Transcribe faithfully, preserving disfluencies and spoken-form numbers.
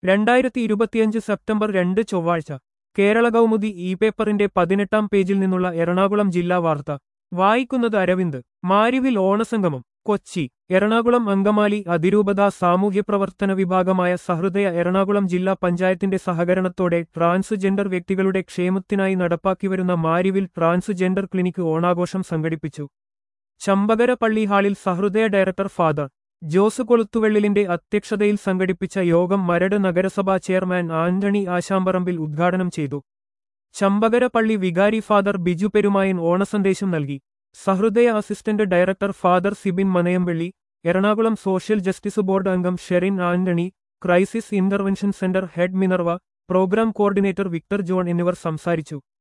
രണ്ടായിരത്തി ഇരുപത്തിയഞ്ച് സെപ്റ്റംബർ രണ്ട് ചൊവ്വാഴ്ച കേരള കൗമുദി ഇ പേപ്പറിന്റെ പതിനെട്ടാം പേജിൽ നിന്നുള്ള എറണാകുളം ജില്ലാ വാർത്ത വായിക്കുന്നത് അരവിന്ദ്. മാരിവിൽ ഓണസംഗമം കൊച്ചി. എറണാകുളം അങ്കമാലി അതിരൂപത സാമൂഹ്യപ്രവർത്തന വിഭാഗമായ സഹൃദയ എറണാകുളം ജില്ലാ പഞ്ചായത്തിന്റെ സഹകരണത്തോടെ ട്രാൻസ്ജെൻഡർ വ്യക്തികളുടെ ക്ഷേമത്തിനായി നടപ്പാക്കിവരുന്ന മാരിവിൽ ട്രാൻസ്ജെൻഡർ ക്ലിനിക്ക് ഓണാഘോഷം സംഘടിപ്പിച്ചു. ചമ്പകര പള്ളി ഹാളിൽ സഹൃദയ ഡയറക്ടർ ഫാദർ ജോസ് കൊളുത്തുവെള്ളിലിന്റെ അധ്യക്ഷതയിൽ സംഘടിപ്പിച്ച യോഗം മരട് നഗരസഭാ ചെയർമാൻ ആന്റണി ആശാമ്പറമ്പിൽ ഉദ്ഘാടനം ചെയ്തു. ചമ്പകര പള്ളി വികാരി ഫാദർ ബിജു പെരുമായൻ ഓണസന്ദേശം നൽകി. Sahrudaya assistant director father Sibin Manayampilly, Ernakulam social justice board അംഗം Sherin Antony, crisis intervention centre head Minerva, programme coordinator Victor John എന്നിവർ സംസാരിച്ചു.